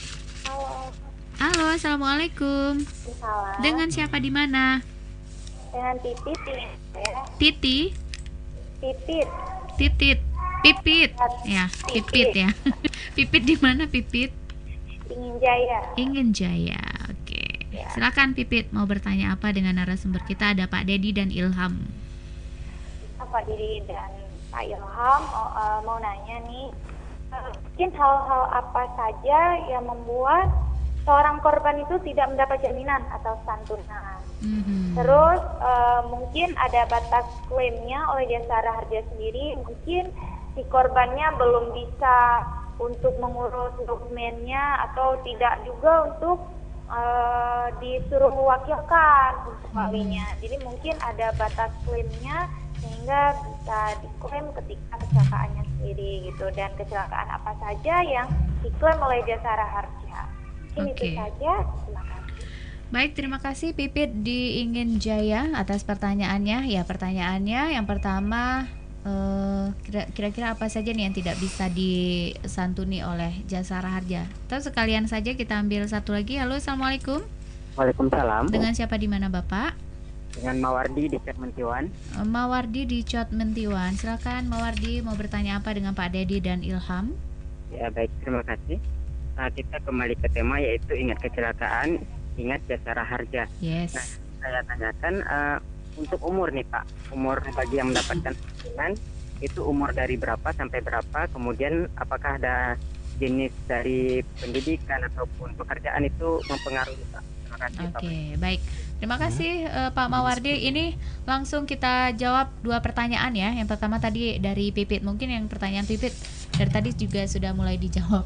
Halo, Assalamualaikum. Salam. Dengan siapa di mana? Dengan Titit ya. Titi? Titit. Titit. Pipit. Ya, Pipit ya. Pipit di mana Pipit? Ingin Jaya. Ingin Jaya. Oke. Ya. Silakan Pipit, mau bertanya apa dengan narasumber kita? Ada Pak Dedi dan Ilham. Pak Dedi dan Pak Ilham mau nanya nih, mungkin hal-hal apa saja yang membuat seorang korban itu tidak mendapat jaminan atau santunan. Terus mungkin ada batas klaimnya oleh Jasara Harja sendiri, mungkin si korbannya belum bisa untuk mengurus dokumennya atau tidak juga untuk disuruh mewakilkan untuk kawinnya. Jadi mungkin ada batas klaimnya sehingga bisa diklaim ketika kecelakaannya sendiri gitu, dan kecelakaan apa saja yang diklaim oleh Jasara Harja. Mungkin itu saja. Terima kasih. Baik, terima kasih Pipit di Ingin Jaya atas pertanyaannya. Ya, pertanyaannya yang pertama, kira-kira apa saja nih yang tidak bisa disantuni oleh Jasara Harja? Terus sekalian saja kita ambil satu lagi. Halo, Assalamualaikum. Waalaikumsalam. Dengan siapa di mana Bapak? Dengan Mawardi di Cot Mentiwan. Mawardi di Cot Mentiwan. Silakan Mawardi, mau bertanya apa dengan Pak Dedi dan Ilham? Ya, baik, terima kasih. Nah, kita kembali ke tema yaitu ingat kecelakaan, ingat Jasara Harja. Yes. Nah, saya tanyakan untuk umur nih Pak, umur bagi yang mendapatkan santunan itu umur dari berapa sampai berapa? Kemudian apakah ada jenis dari pendidikan ataupun pekerjaan itu mempengaruhi, Pak. Terima kasih, Pak. Oke, baik. Terima kasih Pak Mawardi. Ini langsung kita jawab 2 pertanyaan ya. Yang pertama tadi dari Pipit. Mungkin yang pertanyaan Pipit dari tadi juga sudah mulai dijawab.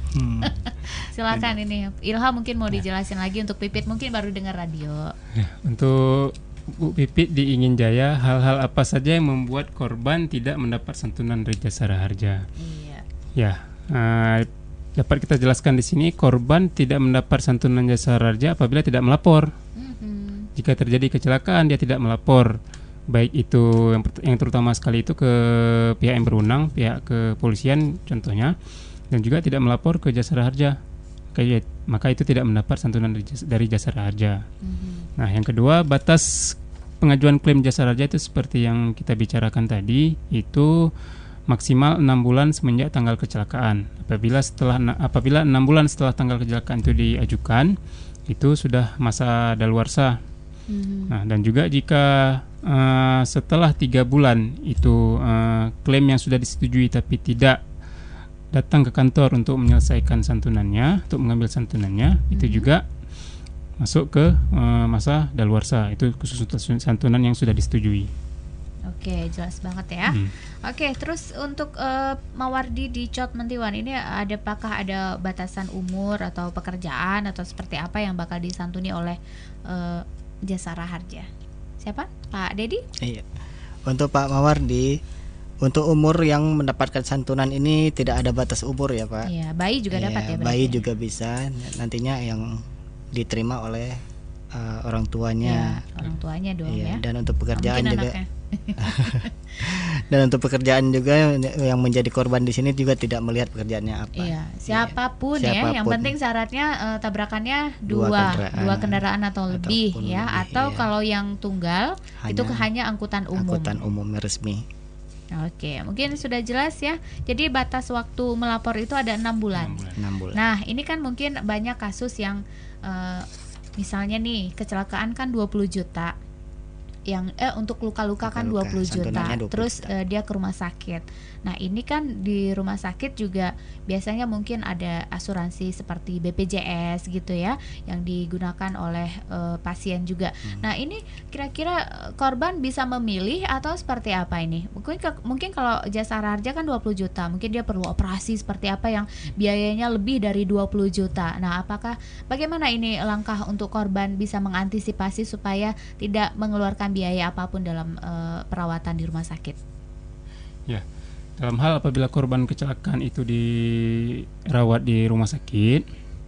Silakan ini Ilham mungkin mau dijelasin lagi untuk Pipit, mungkin baru dengar radio. Ya, untuk Bu Pipit di Ingin Jaya, hal-hal apa saja yang membuat korban tidak mendapat santunan dari Jasara Harja? Iya. Ya, dapat kita jelaskan di sini, korban tidak mendapat santunan Jasara Harja apabila tidak melapor. Jika terjadi kecelakaan dia tidak melapor, baik itu yang terutama sekali itu ke pihak yang berwenang, pihak kepolisian contohnya, dan juga tidak melapor ke Jasara Harja, maka itu tidak mendapat santunan dari Jasara Harja. Nah, yang kedua, batas pengajuan klaim Jasara Harja itu seperti yang kita bicarakan tadi, itu maksimal 6 bulan semenjak tanggal kecelakaan. Apabila 6 bulan setelah tanggal kecelakaan itu diajukan, itu sudah masa daluarsa. Nah, dan juga jika setelah 3 bulan itu klaim yang sudah disetujui tapi tidak datang ke kantor untuk menyelesaikan santunannya, untuk mengambil santunannya, itu juga masuk ke masa daluarsa. Itu khusus untuk santunan yang sudah disetujui. Oke, jelas banget ya. Oke, terus untuk Mawardi di Cot Mentiwan ini apakah ada batasan umur atau pekerjaan atau seperti apa yang bakal disantuni oleh Jasara Harja? Siapa? Pak Dedi? Iya. Untuk Pak Mawardi, untuk umur yang mendapatkan santunan ini tidak ada batas umur ya, Pak. Iya, bayi juga dapat ya berarti. Bayi juga bisa, nantinya yang diterima oleh orang tuanya. Ya, orang tuanya dong ya. Dan untuk pekerjaan mungkin juga. Anaknya. Dan untuk pekerjaan juga yang menjadi korban di sini juga tidak melihat pekerjaannya apa. Iya, siapapun ya, yang penting syaratnya tabrakannya dua kendaraan atau lebih ya, atau kalau yang tunggal itu hanya angkutan umum. Angkutan umum resmi. Oke, mungkin sudah jelas ya. Jadi batas waktu melapor itu ada 6 bulan. 6 bulan. Nah, ini kan mungkin banyak kasus yang misalnya nih kecelakaan kan 20 juta. Yang untuk luka-luka kan 20 juta. Terus dia ke rumah sakit. Nah, ini kan di rumah sakit juga biasanya mungkin ada asuransi seperti BPJS gitu ya, yang digunakan oleh pasien juga. Nah, ini kira-kira korban bisa memilih atau seperti apa ini? Mungkin kalau Jasara Harja kan 20 juta, mungkin dia perlu operasi seperti apa yang biayanya lebih dari 20 juta. Nah, bagaimana ini langkah untuk korban bisa mengantisipasi supaya tidak mengeluarkan biaya apapun dalam perawatan di rumah sakit? Ya. Dalam hal apabila korban kecelakaan itu dirawat di rumah sakit,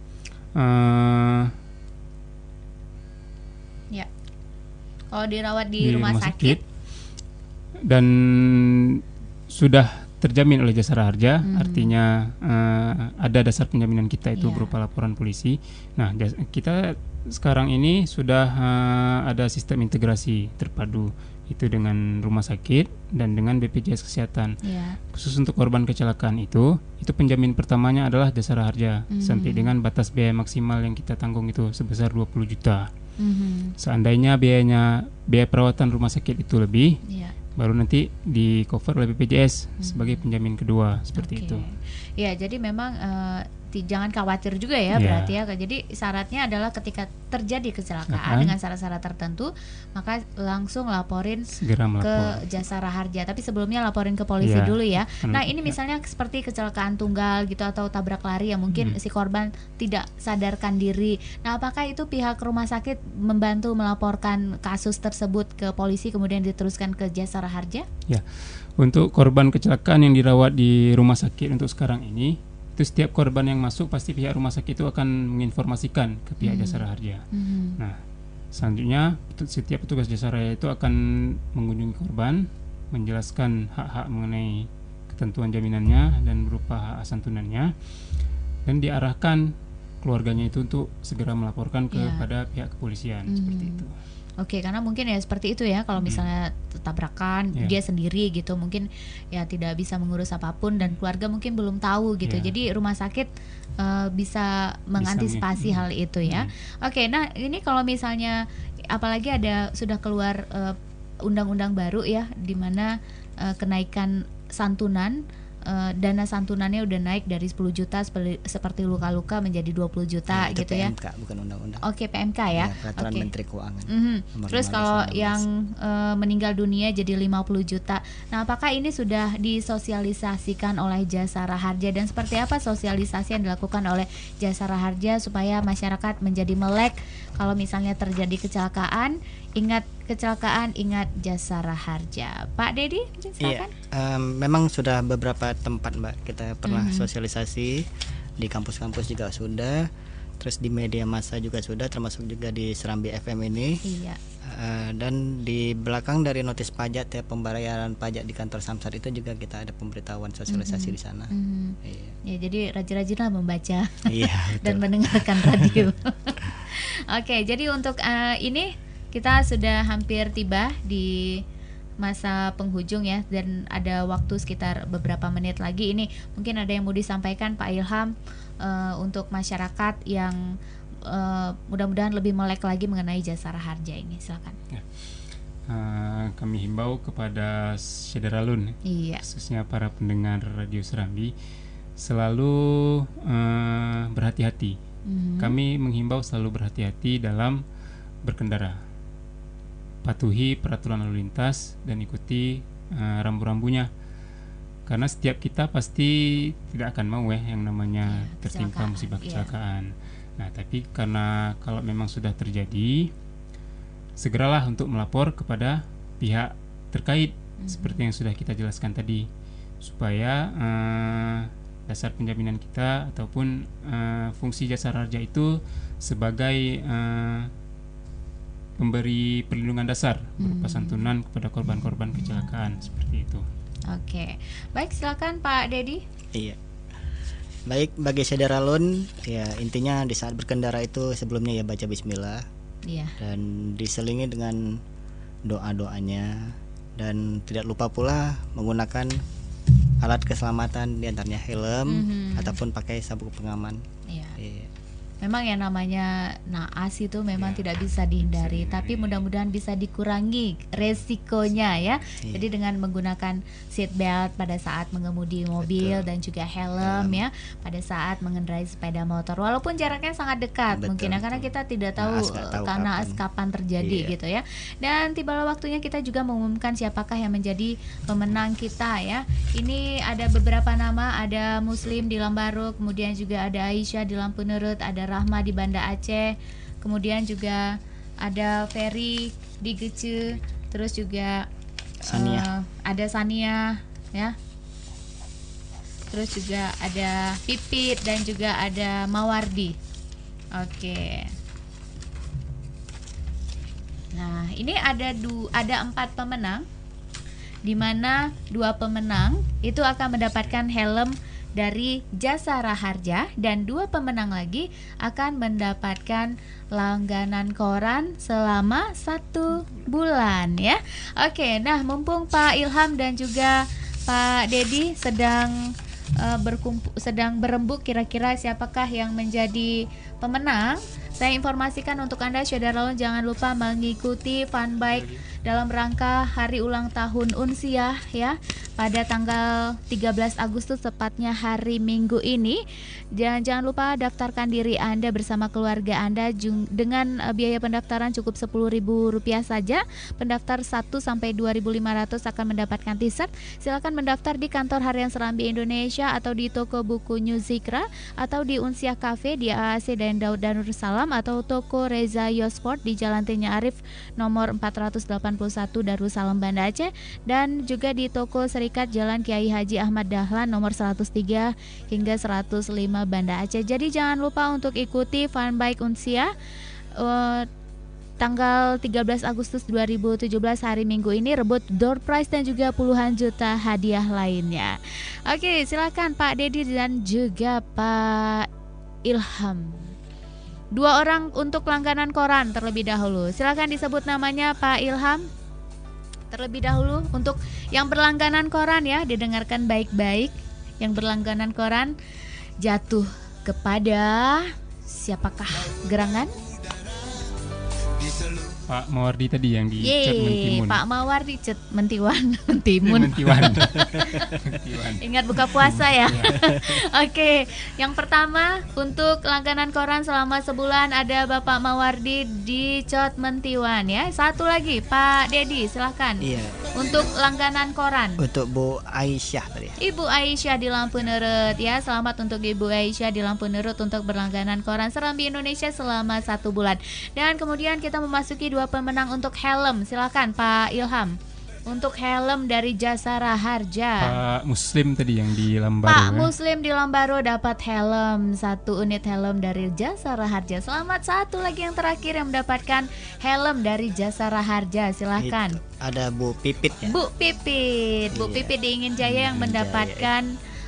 ya, kalau dirawat di rumah sakit dan sudah terjamin oleh Jasara Harja, artinya ada dasar penjaminan kita itu berupa laporan polisi. Nah, kita sekarang ini sudah ada sistem integrasi terpadu itu dengan rumah sakit dan dengan BPJS Kesehatan. Khusus untuk korban kecelakaan itu penjamin pertamanya adalah Jasara Harja sampai dengan batas biaya maksimal yang kita tanggung itu sebesar 20 juta. Seandainya biaya perawatan rumah sakit itu lebih, baru nanti di cover oleh BPJS sebagai penjamin kedua seperti itu. Ya, jadi memang jangan khawatir juga ya berarti ya. Jadi syaratnya adalah ketika terjadi kecelakaan dengan syarat-syarat tertentu, maka langsung laporin ke Jasara Harja. Tapi sebelumnya laporin ke polisi dulu ya. Nah, ini misalnya seperti kecelakaan tunggal gitu atau tabrak lari yang mungkin si korban tidak sadarkan diri. Nah, apakah itu pihak rumah sakit membantu melaporkan kasus tersebut ke polisi kemudian diteruskan ke Jasara Harja? Ya. Untuk korban kecelakaan yang dirawat di rumah sakit untuk sekarang ini, itu setiap korban yang masuk pasti pihak rumah sakit itu akan menginformasikan ke pihak Jasara Harja. Nah, selanjutnya setiap petugas Jasara itu akan mengunjungi korban, menjelaskan hak-hak mengenai ketentuan jaminannya dan berupa hak santunannya, dan diarahkan keluarganya itu untuk segera melaporkan kepada pihak kepolisian seperti itu. Oke, karena mungkin ya seperti itu ya, kalau misalnya tabrakan dia sendiri gitu, mungkin ya tidak bisa mengurus apapun dan keluarga mungkin belum tahu gitu. Jadi rumah sakit bisa mengantisipasi hal itu ya. Oke, nah ini kalau misalnya apalagi sudah keluar undang-undang baru ya, di mana kenaikan santunan dana santunannya udah naik dari 10 juta seperti luka-luka menjadi 20 juta itu gitu ya. PMK bukan undang-undang. Oke, PMK ya. Peraturan Menteri Keuangan. Terus kalau yang meninggal dunia jadi 50 juta. Nah, apakah ini sudah disosialisasikan oleh Jasara Harja dan seperti apa sosialisasi yang dilakukan oleh Jasara Harja supaya masyarakat menjadi melek kalau misalnya terjadi kecelakaan, ingat kecelakaan, ingat Jasara Harja. Pak Dedi, silakan. Memang sudah beberapa tempat Mbak kita pernah sosialisasi, di kampus-kampus juga sudah, terus di media massa juga sudah, termasuk juga di Serambi FM ini. Iya. Dan di belakang dari notis pajak ya, pembayaran pajak di kantor Samsat itu juga kita ada pemberitahuan sosialisasi di sana. Iya. Ya, jadi rajin-rajinlah membaca iya, dan mendengarkan radio. Oke, jadi untuk ini kita sudah hampir tiba di masa penghujung ya, dan ada waktu sekitar beberapa menit lagi. Ini mungkin ada yang mau disampaikan Pak Ilham untuk masyarakat yang mudah-mudahan lebih melek lagi mengenai Jasara Harja ini. Silakan. Ya. Kami himbau kepada Syederalun, khususnya para pendengar Radio Serambi, selalu berhati-hati. Kami menghimbau selalu berhati-hati dalam berkendara. Patuhi peraturan lalu lintas dan ikuti rambu-rambunya, karena setiap kita pasti tidak akan mau yang namanya tertimpa musibah kecelakaan. Nah, tapi karena kalau memang sudah terjadi, segeralah untuk melapor kepada pihak terkait seperti yang sudah kita jelaskan tadi, supaya dasar penjaminan kita ataupun fungsi Jasara Harja itu sebagai memberi perlindungan dasar berupa santunan kepada korban-korban kecelakaan seperti itu. Oke, baik, silakan Pak Dedi. Iya, baik, bagi Syederalun ya, intinya di saat berkendara itu sebelumnya ya baca Bismillah, dan diselingi dengan doa-doanya, dan tidak lupa pula menggunakan alat keselamatan, diantaranya helm ataupun pakai sabuk pengaman. Iya. Memang yang namanya naas itu memang tidak bisa dihindari, tapi mudah-mudahan bisa dikurangi resikonya ya. Jadi dengan menggunakan seat belt pada saat mengemudi mobil dan juga helm ya pada saat mengendarai sepeda motor, walaupun jaraknya sangat dekat mungkin ya, karena kita tidak tahu karena kapan terjadi gitu ya. Dan tibalah waktunya kita juga mengumumkan siapakah yang menjadi pemenang kita ya. Ini ada beberapa nama, ada Muslim di Lambaru, kemudian juga ada Aisyah di Lampunurut, ada Rahma di Banda Aceh, kemudian juga ada Ferry di Gece, terus juga ada Sania ya, terus juga ada Pipit dan juga ada Mawardi. Oke. Nah, ini ada 4 pemenang, di mana 2 pemenang itu akan mendapatkan helm dari Jasara Harja, dan 2 pemenang lagi akan mendapatkan langganan koran selama 1 bulan ya. Oke, nah mumpung Pak Ilham dan juga Pak Dedi sedang berembuk kira-kira siapakah yang menjadi pemenang, saya informasikan untuk Anda Syederalun, jangan lupa mengikuti fun bike dalam rangka hari ulang tahun Unsiah ya, pada tanggal 13 Agustus tepatnya hari Minggu ini. Jangan lupa daftarkan diri Anda bersama keluarga Anda dengan biaya pendaftaran cukup Rp10.000 saja. Pendaftar 1 sampai 2.500 akan mendapatkan t-shirt. Silakan mendaftar di kantor harian Serambi Indonesia atau di toko buku New Zikra atau di Unsiah Cafe di AAC dan Daud Darussalam atau toko Reza Yosport di Jalan Tenya Arif nomor 481 Darussalam Banda Aceh, dan juga di toko Serikat Jalan Kiai Haji Ahmad Dahlan nomor 103 hingga 105 Banda Aceh. Jadi jangan lupa untuk ikuti Fun Bike Unsiah tanggal 13 Agustus 2017 hari Minggu ini, rebut door prize dan juga puluhan juta hadiah lainnya. Oke, silakan Pak Dedi dan juga Pak Ilham. 2 orang untuk langganan koran terlebih dahulu. Silakan disebut namanya Pak Ilham. Terlebih dahulu untuk yang berlangganan koran ya, didengarkan baik-baik. Yang berlangganan koran jatuh kepada siapakah gerangan? Di Pak Mawardi tadi yang di Cet Mentimun. Pak Mawardi Cet Mentiwan, Mentimun. Mentiwan. Ingat buka puasa ya. Oke, yang pertama untuk langganan koran selama sebulan ada Bapak Mawardi di Cet Mentiwan ya. Satu lagi Pak Dedi, silahkan. Iya. Untuk langganan koran. Untuk Bu Aisyah tadi. Ibu Aisyah di Lampu Neret ya. Selamat untuk Ibu Aisyah di Lampu Neret untuk berlangganan koran Serambi Indonesia selama 1 bulan. Dan kemudian kita memasuki 2 pemenang untuk helm. Silakan Pak Ilham. Untuk helm dari Jasara Harja. Pak Muslim tadi yang di Lambaro. Pak Muslim di Lambaro dapat helm, 1 unit helm dari Jasara Harja. Selamat. Satu lagi yang terakhir yang mendapatkan helm dari Jasara Harja. Silakan. Itu ada Bu Pipit ya. Bu Pipit. Bu Pipit di Ingin Jaya yang mendapatkan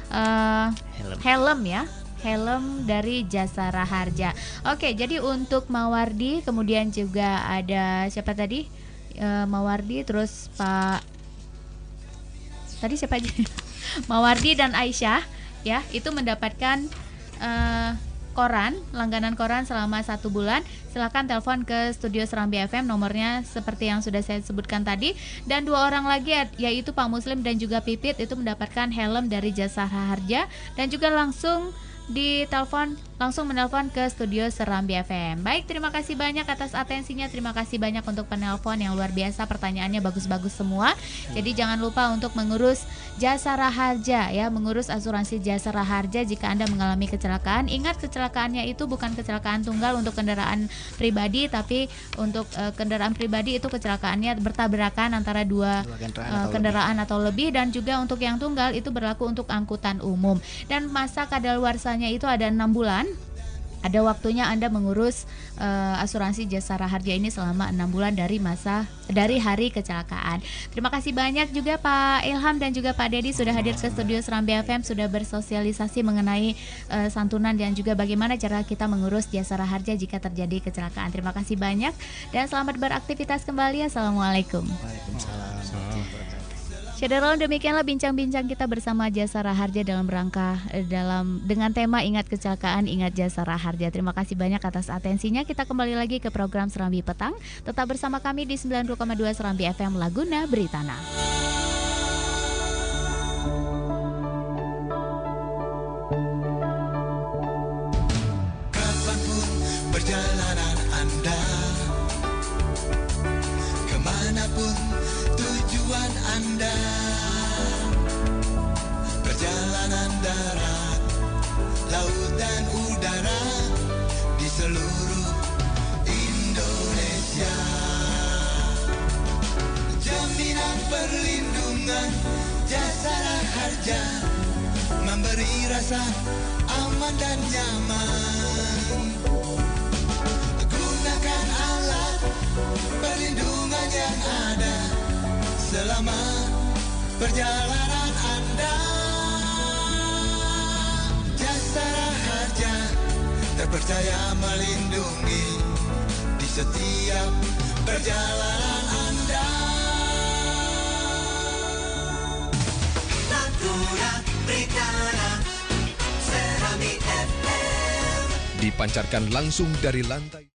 helm ya. Helm dari Jasara Harja. Oke, jadi untuk Mawardi, kemudian juga ada siapa tadi? Mawardi, terus Pak tadi siapa aja? Mawardi dan Aisyah ya, itu mendapatkan koran, langganan koran selama 1 bulan. Silakan telepon ke studio Serambi FM, nomornya seperti yang sudah saya sebutkan tadi. Dan 2 orang lagi yaitu Pak Muslim dan juga Pipit itu mendapatkan helm dari Jasara Harja dan juga langsung menelpon ke studio Serambi FM. Baik, terima kasih banyak atas atensinya. Terima kasih banyak untuk penelpon yang luar biasa, pertanyaannya bagus-bagus semua. Jadi jangan lupa untuk mengurus Jasara Harja ya, mengurus asuransi Jasara Harja jika Anda mengalami kecelakaan. Ingat, kecelakaannya itu bukan kecelakaan tunggal untuk kendaraan pribadi, tapi untuk kendaraan pribadi itu kecelakaannya bertabrakan antara 2 kendaraan atau lebih, dan juga untuk yang tunggal itu berlaku untuk angkutan umum. Dan masa kadaluarsanya itu ada 6 bulan. Ada waktunya Anda mengurus asuransi Jasara Harja ini selama 6 bulan dari hari kecelakaan. Terima kasih banyak juga Pak Ilham dan juga Pak Dedi sudah hadir ke studio Serambi FM, sudah bersosialisasi mengenai santunan dan juga bagaimana cara kita mengurus Jasara Harja jika terjadi kecelakaan. Terima kasih banyak dan selamat beraktivitas kembali. Assalamualaikum. Waalaikumsalam. Saudara, demikianlah bincang-bincang kita bersama Jasara Harja dalam rangka dengan tema Ingat Kecelakaan, Ingat Jasara Harja. Terima kasih banyak atas atensinya. Kita kembali lagi ke program Serambi Petang. Tetap bersama kami di 90,2 Serambi FM Laguna, Beritana. Kapanpun perjalanan Anda, kemanapun tujuan Anda, perjalanan darat, laut dan udara di seluruh Indonesia. Jaminan perlindungan Jasara Harja memberi rasa aman dan nyaman. Gunakan alat perlindungan yang ada selama perjalanan Anda. Jasara Harja terpercaya melindungi di setiap perjalanan Anda. Laguna Beritana Serambi FM dipancarkan langsung dari lantai